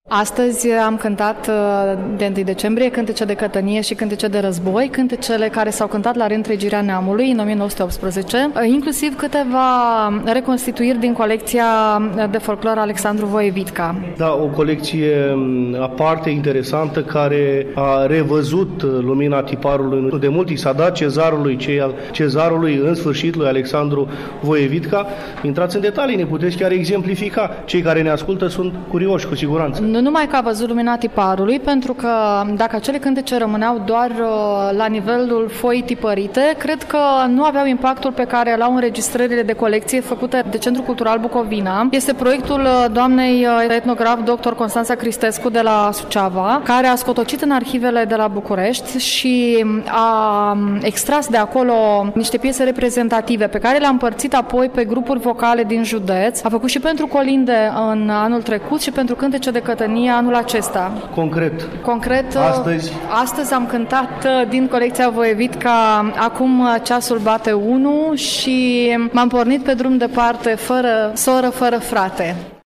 Astăzi am cântat de 1 decembrie cântece de cătănie și cântece de război, cântecele care s-au cântat la reîntregirea neamului în 1918, inclusiv câteva reconstituiri din colecția de folclor Alexandru Voievidca. Da, o colecție aparte, interesantă, care a revăzut lumina tiparului. De mult i s-a dat cezarului, în sfârșit, lui Alexandru Voievidca. Intrați în detalii, ne puteți chiar exemplifica. Cei care ne ascultă sunt curioși, cu siguranță. Nu numai că a văzut lumina tiparului, pentru că dacă acele cântece rămâneau doar la nivelul foii tipărite, cred că nu aveau impactul pe care l-au înregistrările de colecție făcute de Centrul Cultural Bucovina. Este proiectul doamnei etnograf dr. Constanța Cristescu de la Suceava, care a scotocit în arhivele de la București și a extras de acolo niște piese reprezentative pe care le-a împărțit apoi pe grupuri vocale din județ. A făcut și pentru colinde în anul trecut și pentru cântece de cătănie anul acesta. Concret, astăzi am cântat din colecția Voievidca Acum ceasul bate 1 și m-am pornit pe drum departe, fără soră, fără frate.